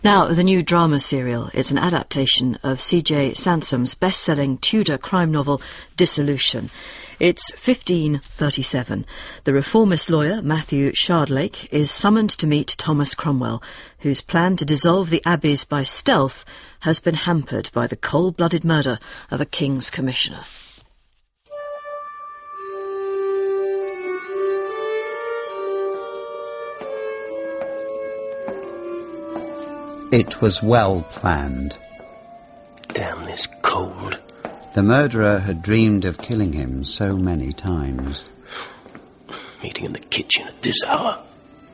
Now, the new drama serial. It's an adaptation of C.J. Sansom's best-selling Tudor crime novel, Dissolution. It's 1537. The reformist lawyer, Matthew Shardlake, is summoned to meet Thomas Cromwell, whose plan to dissolve the abbeys by stealth has been hampered by the cold-blooded murder of a King's Commissioner. It was well planned. Damn this cold. The murderer had dreamed of killing him so many times. Meeting in the kitchen at this hour.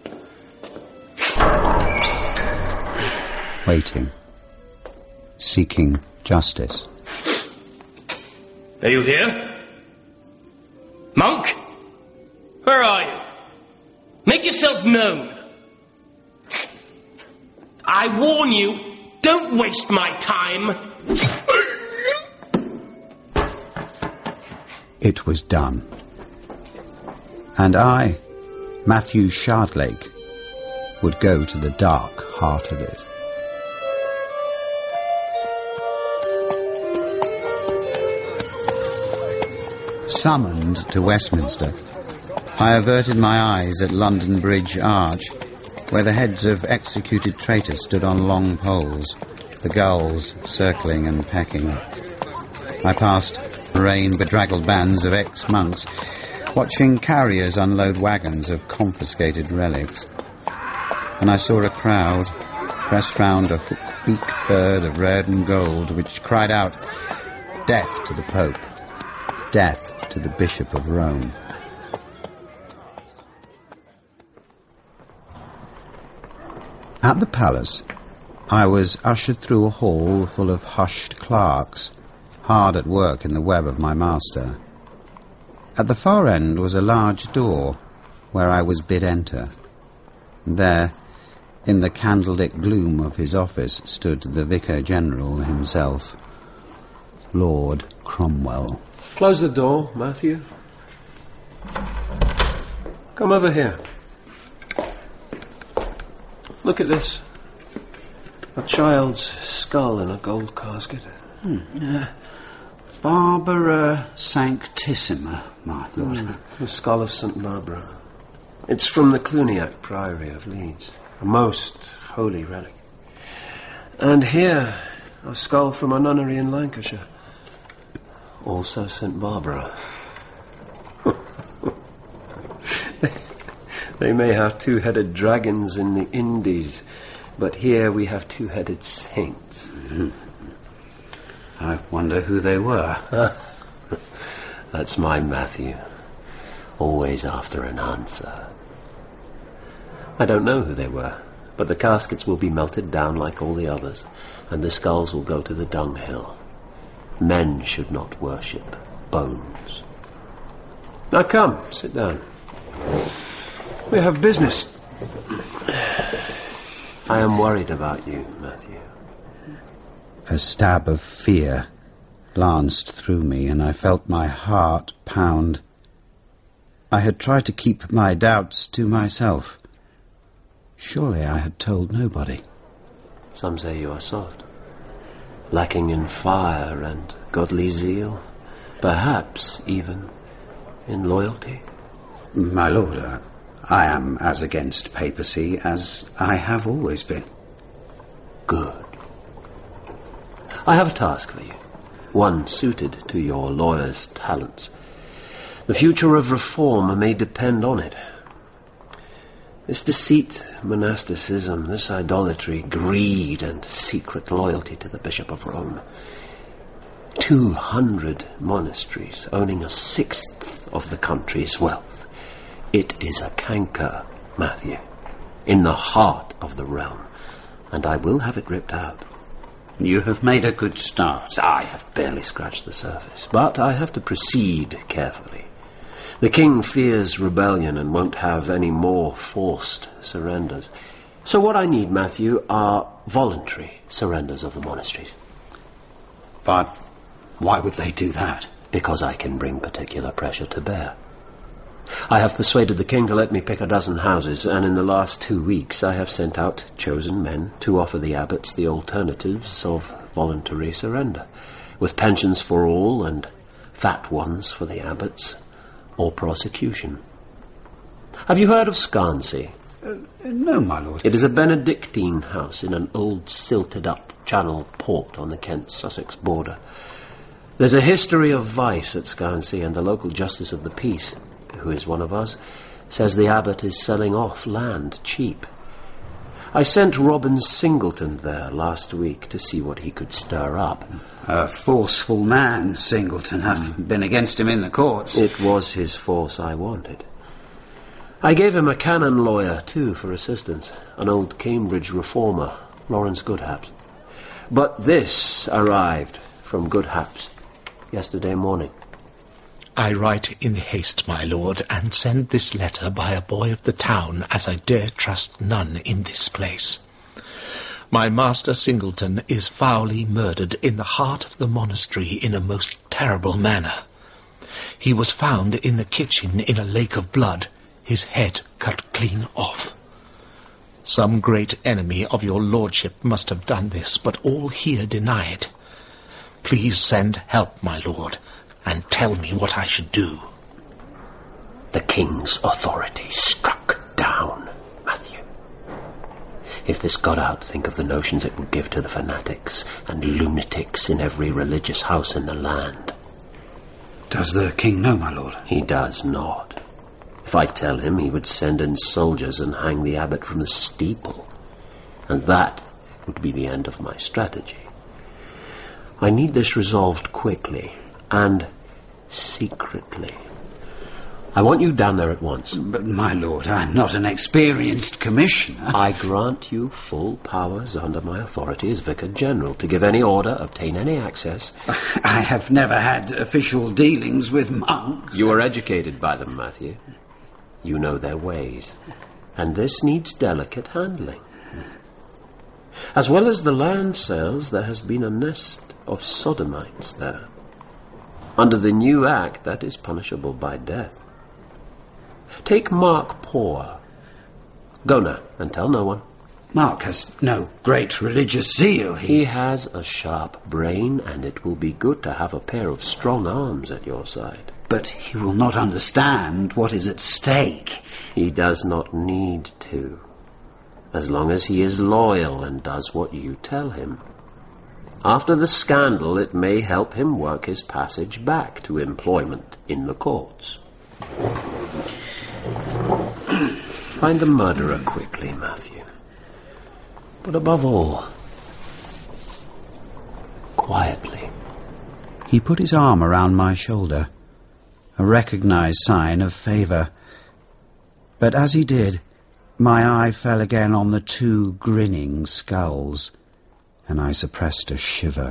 Waiting. Seeking justice. Are you here? Monk? Where are you? Make yourself known. I warn you, don't waste my time. It was done. And I, Matthew Shardlake, would go to the dark heart of it. Summoned to Westminster, I averted my eyes at London Bridge Arch, where the heads of executed traitors stood on long poles, the gulls circling and pecking. I passed rain-bedraggled bands of ex-monks, watching carriers unload wagons of confiscated relics. And I saw a crowd pressed round a hook-beaked bird of red and gold, which cried out, "Death to the Pope! Death to the Bishop of Rome!" At the palace, I was ushered through a hall full of hushed clerks, hard at work in the web of my master. At the far end was a large door, where I was bid enter. There, in the candlelit gloom of his office, stood the Vicar-General himself, Lord Cromwell. Close the door, Matthew. Come over here. Look at this. A child's skull in a gold casket. Barbara Sanctissima, my lord. The skull of St. Barbara. It's from the Cluniac Priory of Leeds. A most holy relic. And here, a skull from a nunnery in Lancashire. Also St. Barbara. They may have two-headed dragons in the Indies, but here we have two-headed saints. I wonder who they were. That's my Matthew. Always after an answer. I don't know who they were, but the caskets will be melted down like all the others, and the skulls will go to the dunghill. Men should not worship bones. Now come, sit down. We have business. I am worried about you, Matthew. A stab of fear glanced through me, and I felt my heart pound. I had tried to keep my doubts to myself. Surely I had told nobody. Some say you are soft, lacking in fire and godly zeal, perhaps even in loyalty. My lord, I am as against papacy as I have always been. Good. I have a task for you, one suited to your lawyer's talents. The future of reform may depend on it. This deceit, monasticism, this idolatry, greed and secret loyalty to the Bishop of Rome. 200 monasteries owning a sixth of the country's wealth. It is a canker, Matthew, in the heart of the realm, and I will have it ripped out. You have made a good start. I have barely scratched the surface, but I have to proceed carefully. The king fears rebellion and won't have any more forced surrenders. So what I need, Matthew, are voluntary surrenders of the monasteries. But why would they do that? Because I can bring particular pressure to bear. I have persuaded the king to let me pick a dozen houses, and in the last 2 weeks I have sent out chosen men to offer the abbots the alternatives of voluntary surrender, with pensions for all and fat ones for the abbots, or prosecution. Have you heard of Scansey? No, my lord. It is a Benedictine house in an old silted-up channel port on the Kent-Sussex border. There's a history of vice at Scansey, and the local justice of the peace, who is one of us, says the abbot is selling off land cheap. I sent Robin Singleton there last week to see what he could stir up. A forceful man, Singleton. I've been against him in the courts. It was his force I wanted. I gave him a canon lawyer, too, for assistance, an old Cambridge reformer, Lawrence Goodhaps. But this arrived from Goodhaps yesterday morning. I write in haste, my lord, and send this letter by a boy of the town, as I dare trust none in this place. My master Singleton is foully murdered in the heart of the monastery in a most terrible manner. He was found in the kitchen in a lake of blood, his head cut clean off. Some great enemy of your lordship must have done this, but all here deny it. Please send help, my lord, and tell me what I should do. The king's authority struck down, Matthew. If this got out, think of the notions it would give to the fanatics and lunatics in every religious house in the land. Does the king know, my lord? He does not. If I tell him, he would send in soldiers and hang the abbot from the steeple. And that would be the end of my strategy. I need this resolved quickly and secretly. I want you down there at once. But, my lord, I'm not an experienced commissioner. I grant you full powers under my authority as Vicar General to give any order, obtain any access. I have never had official dealings with monks. You were educated by them, Matthew. You know their ways. And this needs delicate handling. As well as the land sales, there has been a nest of sodomites there. Under the new act, that is punishable by death. Take Mark Poor. Go now, and tell no one. Mark has no great religious zeal. He has a sharp brain, and it will be good to have a pair of strong arms at your side. But he will not understand what is at stake. He does not need to, as long as he is loyal and does what you tell him. After the scandal, it may help him work his passage back to employment in the courts. Find the murderer quickly, Matthew. But above all, quietly. He put his arm around my shoulder, a recognized sign of favour. But as he did, my eye fell again on the two grinning skulls, and I suppressed a shiver.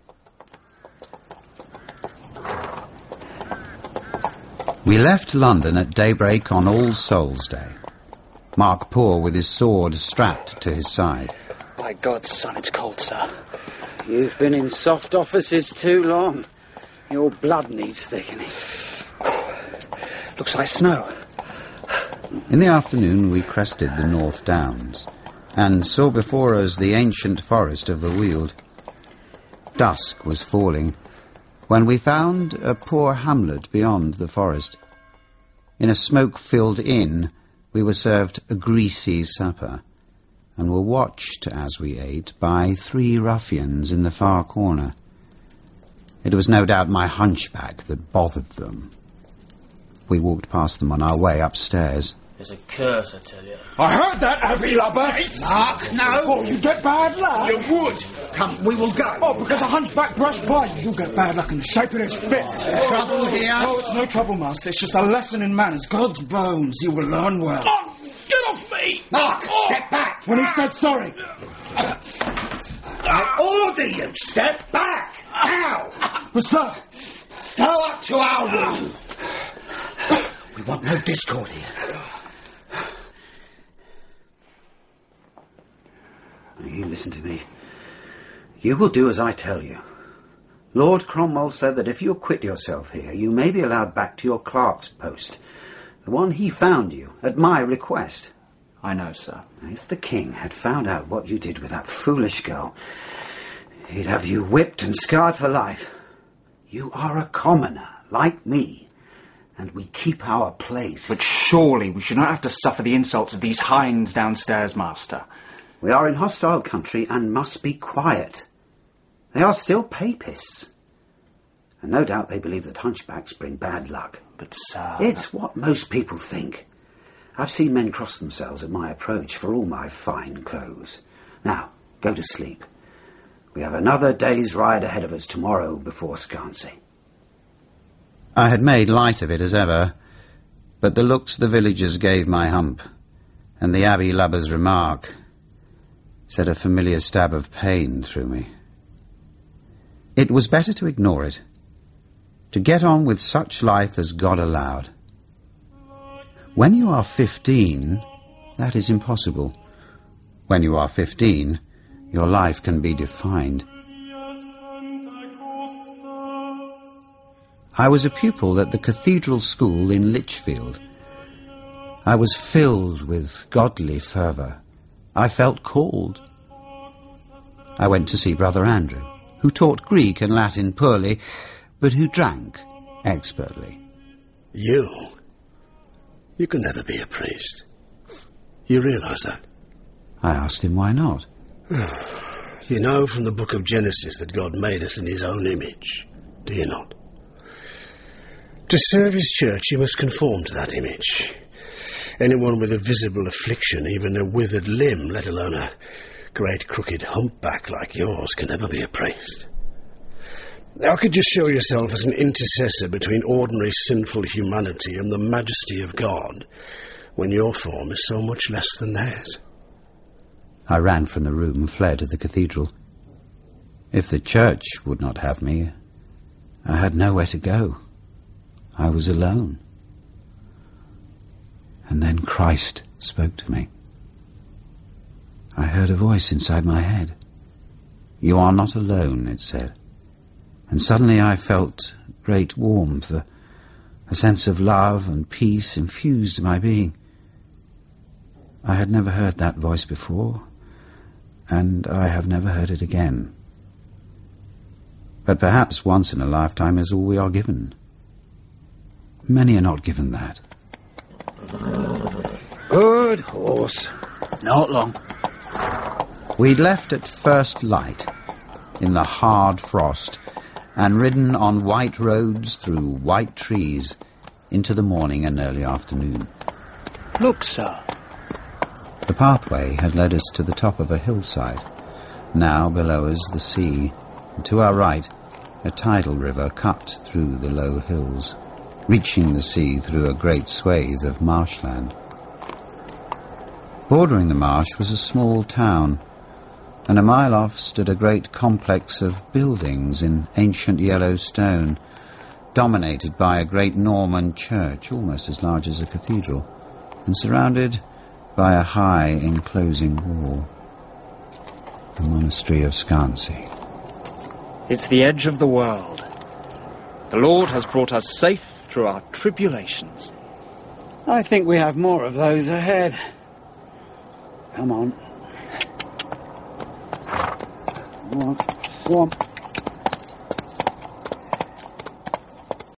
We left London at daybreak on All Souls' Day. Mark Poor with his sword strapped to his side. By God's son, it's cold, sir. You've been in soft offices too long. Your blood needs thickening. Looks like snow. In the afternoon we crested the North Downs and saw before us the ancient forest of the Weald. Dusk was falling when we found a poor hamlet beyond the forest. In a smoke-filled inn we were served a greasy supper and were watched as we ate by 3 ruffians in the far corner. It was no doubt my hunchback that bothered them. We walked past them on our way upstairs. It's a curse, I tell you. I heard that, Abbey Lubber. Mark, no. Oh, you get bad luck. You would. Come, we will go. Oh, because a hunchback brushed by you. You'll get bad luck in the shape of his fist. Trouble here? Oh, it's no trouble, Master. It's just a lesson in manners. God's bones. You will learn well. Oh, get off me! Mark, step back. When he said sorry. I order you, step back. Now. But, sir... Go up to our room. We want no discord here. You listen to me. You will do as I tell you. Lord Cromwell said that if you acquit yourself here, you may be allowed back to your clerk's post. The one he found you, at my request. I know, sir. If the king had found out what you did with that foolish girl, he'd have you whipped and scarred for life. You are a commoner, like me, and we keep our place. But surely we should not have to suffer the insults of these hinds downstairs, Master. We are in hostile country and must be quiet. They are still papists. And no doubt they believe that hunchbacks bring bad luck. But, sir... It's what most people think. I've seen men cross themselves at my approach for all my fine clothes. Now, go to sleep. We have another day's ride ahead of us tomorrow before Scansey. I had made light of it as ever, but the looks the villagers gave my hump, and the Abbey lubber's remark set a familiar stab of pain through me. It was better to ignore it, to get on with such life as God allowed. When you are 15, that is impossible. When you are 15, your life can be defined. I was a pupil at the cathedral school in Lichfield. I was filled with godly fervour. I felt called. I went to see Brother Andrew, who taught Greek and Latin poorly, but who drank expertly. You can never be a priest. You realise that? I asked him why not. You know from the book of Genesis that God made us in his own image, do you not? To serve his church, you must conform to that image. Anyone with a visible affliction, even a withered limb, let alone a great crooked humpback like yours, can never be a priest. How could you show yourself as an intercessor between ordinary sinful humanity and the majesty of God, when your form is so much less than theirs? I ran from the room and fled to the cathedral. If the church would not have me, I had nowhere to go. I was alone. And then Christ spoke to me. I heard a voice inside my head. "You are not alone," it said. And suddenly I felt great warmth, a sense of love and peace infused my being. I had never heard that voice before, and I have never heard it again. But perhaps once in a lifetime is all we are given. Many are not given that. Good horse. Not long. We'd left at first light, in the hard frost, and ridden on white roads through white trees into the morning and early afternoon. Look, sir. The pathway had led us to the top of a hillside. Now below us the sea, and to our right a tidal river cut through the low hills, reaching the sea through a great swathe of marshland. Bordering the marsh was a small town, and a mile off stood a great complex of buildings in ancient yellow stone, dominated by a great Norman church almost as large as a cathedral, and surrounded by a high enclosing wall. The monastery of Scansey. It's the edge of the world. The Lord has brought us safe through our tribulations. I think we have more of those ahead. Come on. Swamp.